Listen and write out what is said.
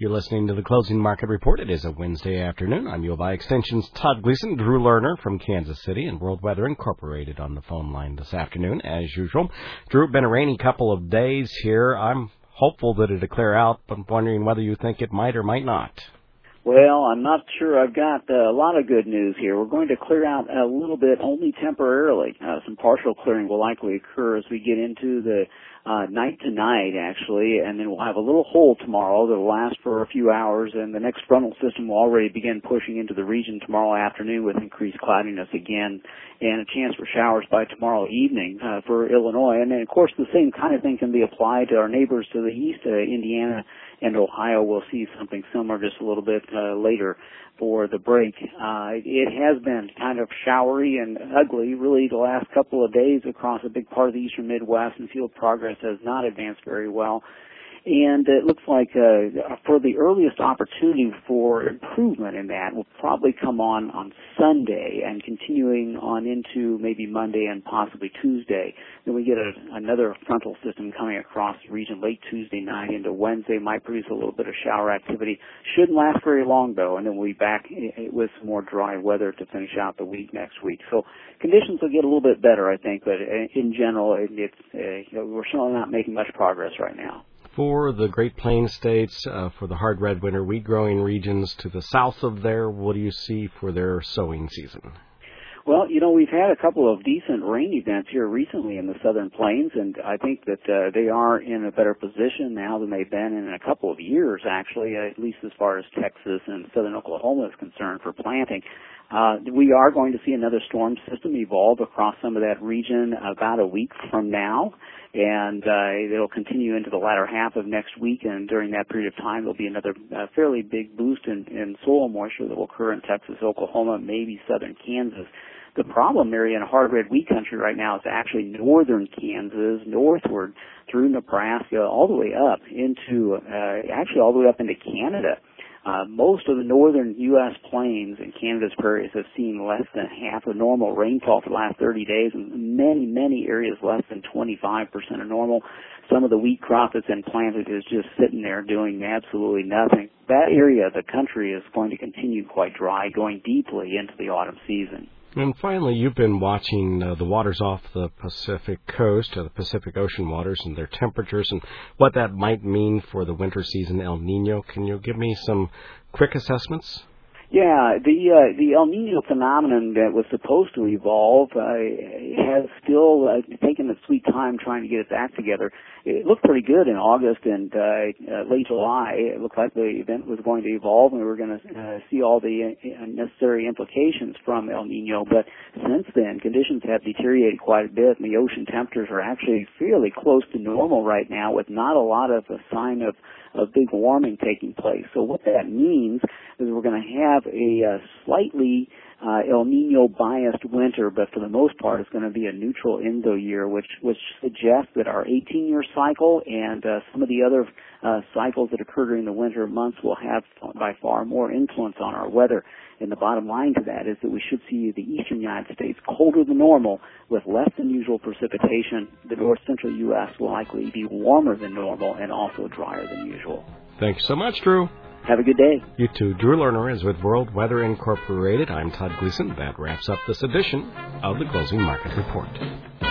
You're listening to the Closing Market Report. It is a Wednesday afternoon. I'm U of I Extension's Todd Gleason, Drew Lerner from Kansas City, and World Weather Incorporated on the phone line this afternoon, as usual. Drew, been a rainy couple of days here. I'm hopeful that it'll clear out, but I'm wondering whether you think it might or might not. Well, I'm not sure. I've got a lot of good news here. We're going to clear out a little bit, only temporarily. Some partial clearing will likely occur as we get into the night tonight, actually, and then we'll have a little hole tomorrow that will last for a few hours, and the next frontal system will already begin pushing into the region tomorrow afternoon with increased cloudiness again, and a chance for showers by tomorrow evening for Illinois. And then, of course, the same kind of thing can be applied to our neighbors to the east, Indiana and Ohio. We'll see something similar just a little bit later for the break. It has been kind of showery and ugly really the last couple of days across a big part of the eastern Midwest, and field progress has not advanced very well. And it looks like for the earliest opportunity for improvement in that will probably come on Sunday and continuing on into maybe Monday and possibly Tuesday. Then we get another frontal system coming across the region late Tuesday night into Wednesday, might produce a little bit of shower activity. Shouldn't last very long, though, and then we'll be back with some more dry weather to finish out the week next week. So conditions will get a little bit better, I think, but in general, we're certainly not making much progress right now. For the Great Plains states, for the hard red winter wheat growing regions to the south of there, what do you see for their sowing season? Well, we've had a couple of decent rain events here recently in the southern plains, and I think that they are in a better position now than they've been in a couple of years, actually, at least as far as Texas and southern Oklahoma is concerned for planting. We are going to see another storm system evolve across some of that region about a week from now, and it'll continue into the latter half of next week, and during that period of time there'll be another fairly big boost in soil moisture that will occur in Texas, Oklahoma, maybe southern Kansas. The problem area in hard red wheat country right now is actually northern Kansas, northward through Nebraska, all the way up into, actually all the way up into Canada. Most of the northern U.S. plains and Canada's prairies have seen less than half of normal rainfall for the last 30 days, and many areas less than 25% of normal. Some of the wheat crop that's been planted is just sitting there doing absolutely nothing. That area of the country is going to continue quite dry, going deeply into the autumn season. And finally, you've been watching the waters off the Pacific coast, the Pacific Ocean waters, and their temperatures, and what that might mean for the winter season El Nino. Can you give me some quick assessments? Yeah, the El Nino phenomenon that was supposed to evolve has still taken its sweet time trying to get its act together. It looked pretty good in August and late July. It looked like the event was going to evolve, and we were going to see all the necessary implications from El Nino. But since then, conditions have deteriorated quite a bit, and the ocean temperatures are actually fairly close to normal right now, with not a lot of a sign of big warming taking place. So what that means is we're going to have a slightly El Nino biased winter, but for the most part it's going to be a neutral Indo year, which suggests that our 18-year cycle and some of the other cycles that occur during the winter months will have by far more influence on our weather. And the bottom line to that is that we should see the eastern United States colder than normal with less than usual precipitation. The north central U.S. will likely be warmer than normal and also drier than usual. Thanks so much, Drew. Have a good day. You too. Drew Lerner is with World Weather Incorporated. I'm Todd Gleason. That wraps up this edition of the Closing Market Report.